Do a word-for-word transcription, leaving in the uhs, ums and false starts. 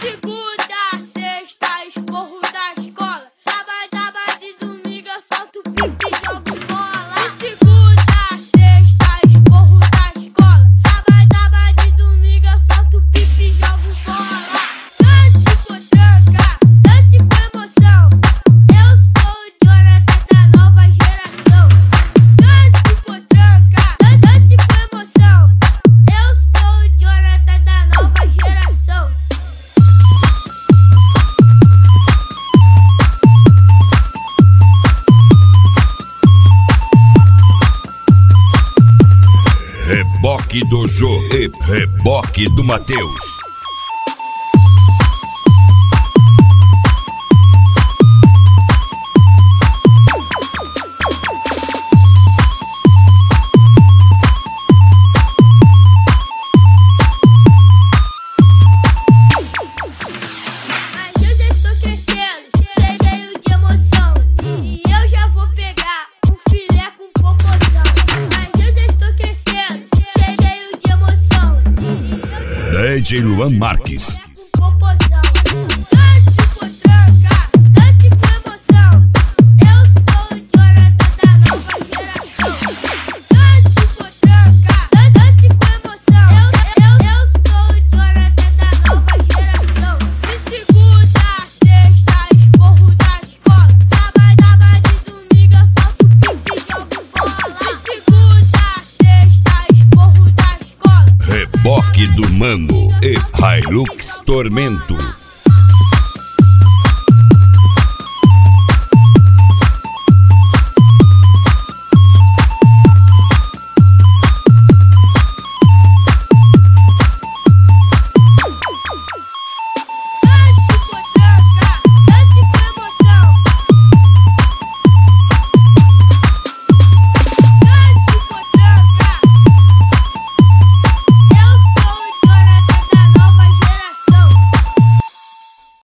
segunda, sexta, esporro da escola. Sábado, sábado e domingo eu solto pipi e jogo bola. De segunda, sexta, esporro da escola. Sábado, sábado e domingo eu solto pipi e jogo bola. Dance potranca, dance com emoção. Eu sou o Jonathan da nova geração. Dance potranca, dance com emoção. Eu sou o Jonathan da nova geração. Reboque do Jô e reboque do Matheus. Mas eu já estou crescendo, cheio de emoção. E eu já vou pegar um filé com popozão. Mas eu já estou crescendo, cheio de emoção. E eu D J Luan Marques. com popozão. Dance potranca, dance com emoção. Eu sou o Jonathan da nova geração. Dance potranca, dance com emoção. Eu, eu, eu sou o Jonathan da nova geração. De segunda, sexta, esporro da escola. Sábado, sábado e domingo eu solto pipi e jogo bola. De segunda, sexta, esporro da escola. Reboque do Mano e Hilux Tormento.